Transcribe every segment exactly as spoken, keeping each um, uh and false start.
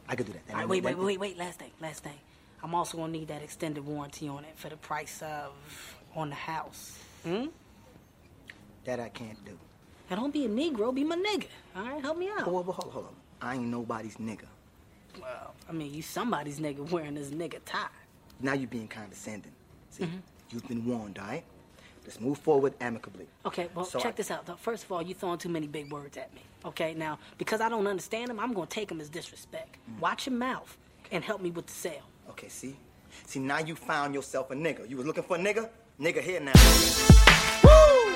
I could do that. All right, wait, wait, wait, wait. Last thing, last thing. I'm also gonna need that extended warranty on it for the price of on the house. Hmm? That I can't do. Now don't be a Negro, be my nigga. All right, help me out. Hold, hold, hold, hold on. I ain't nobody's nigga. Well, I mean, you somebody's nigga wearing this nigga tie. Now you're being condescending. See, mm-hmm. You've been warned, all right? Let's move forward amicably. Okay, well, so check I... this out. Though. First of all, you're throwing too many big words at me. Okay, now, because I don't understand them, I'm going to take them as disrespect. Mm. Watch your mouth and help me with the sale. Okay, see? See, now you found yourself a nigga. You was looking for a nigga? Nigga here now. Woo!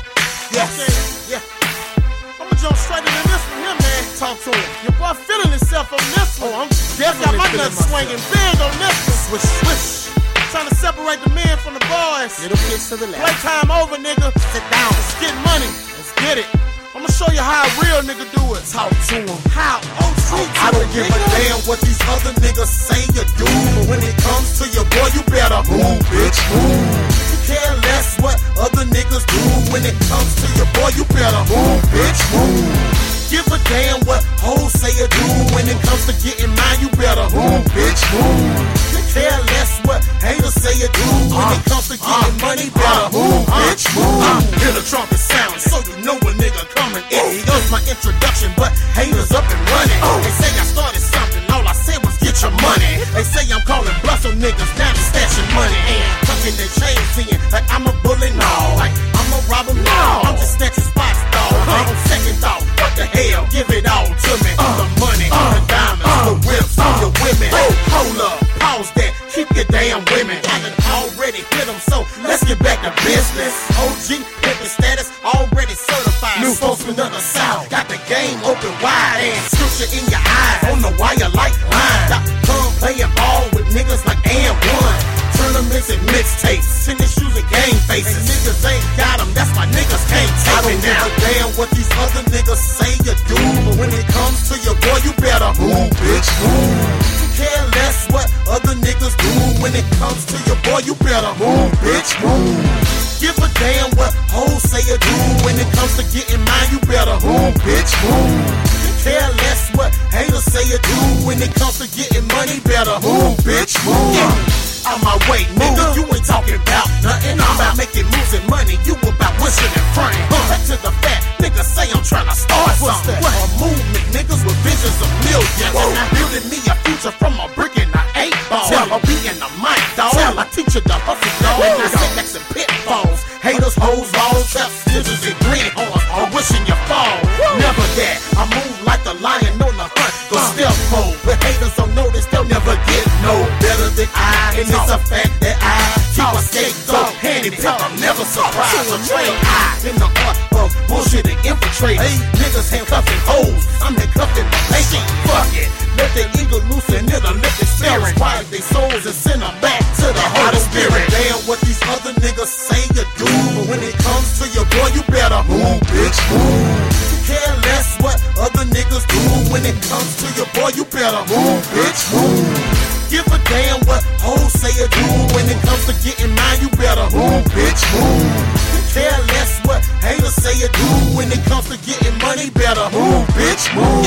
Yes, okay. Yeah. I'ma jump straight into this one here, man. Talk to him. Your boy feeling himself on this one. Oh, I'm definitely got my nuts swinging big on this one. Swish, swish. Trying to separate the men from the boys. Little kids to the left. Playtime over, nigga. Sit down. Let's get money. Let's get it. I'ma show you how a real nigga do it. Talk to him. How? Oh, talk to I don't give a damn what these other niggas say you do. But when it comes to your boy, you better move, bitch. Move. You care less what other niggas do. When it comes to your boy, you better move, bitch. Move. Give a damn what hoes say you do. When it comes to getting mine, you better move, bitch. Move. Care less what haters say you do. When uh, it comes to getting uh, money, better uh, move, uh, bitch, move. Uh, hear the trumpet sound, so you know a nigga coming. It was my introduction, but haters up and running. Uh, they say I started something, all I said was get your money. They say I'm calling bluffs on niggas, now they stashing money. And tucking their chains in, like I'm a bully, no. Like I'm a robber, no. I'm just snatching spots, dog. Uh, on second thought, what the hell, give it all to me. Uh, the money, uh, the diamonds, uh, the whips, uh, your women. Uh, hold up, pause that. Keep your damn women. I done already hit them, so let's get back to business. O G, pimpin' status, already certified. New spokesman of the South, got the game open wide. And scripture in your eyes, on the wire like line. Dot com playing ball with niggas like and one. Tournaments and mixtapes, tennis shoes and game faces. And niggas ain't got them, that's why niggas can't take it now. I don't give a damn what these other niggas say you do. But when it comes to your boy, you better move, bitch, move. Care less what other niggas do. When it comes to your boy, you better move, bitch, move. Give a damn what hoes say you do. When it comes to getting mine, you better move, bitch, move. Care less what haters say you do. When it comes to getting money, better move, bitch, move. Yeah. Out my way, nigga, you ain't talking about nothing. I'm about making moves and money, you about wishing and praying. Back to the fact, niggas say I'm trying to start something. What? A movement, niggas with visions of millions. And I'm building me a future from a brick and an eight ball. Tell her be in the mic, dog. Tell I teach her the hustle, dog. And I setbacks and pitfalls. Haters, hoes, balls, steps, scissors, and greenhorns. All wishing you fall. Never that. I move like a lion on the hunt. Go stealth mode. But haters don't notice, they'll never get no better than I. And it's a fact that I keep a scapegoat handy pick. I'm never surprised. A train I in the art of bullshit and infiltrate. Niggas handcuffing hoes. I'm handcuffing the patient. Fuck it. Let the eagle loose and it'll lift its spirits. Quiet their souls and send them back to the Holy Spirit. Damn what these other niggas say you do. But when it comes to your boy, you better move, bitch, move. Care less what other niggas do. When it comes to your boy, you better move, bitch, move. Give a damn what hoes say you do. When it comes to getting mine, you better move, bitch, move. Care less what haters say you do. When it comes to getting money, better move, bitch, move.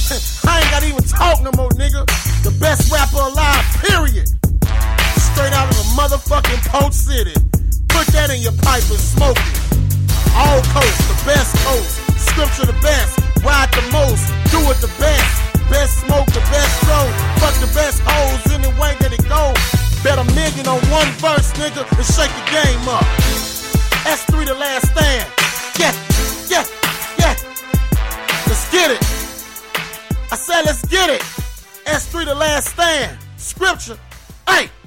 I ain't gotta even talk no more, nigga. The best rapper alive, period. Straight out of the motherfucking Poach City. Put that in your pipe and smoke it. All coast, the best coast. Scripture the best, ride the most, do it the best. Best smoke, the best show. Fuck the best hoes any way that it go. Bet a million on one verse, nigga, and shake the game up. S three the last stand. Yeah, yeah, yeah. Let's get it. I said let's get it. S three the last stand. Scripture. Hey.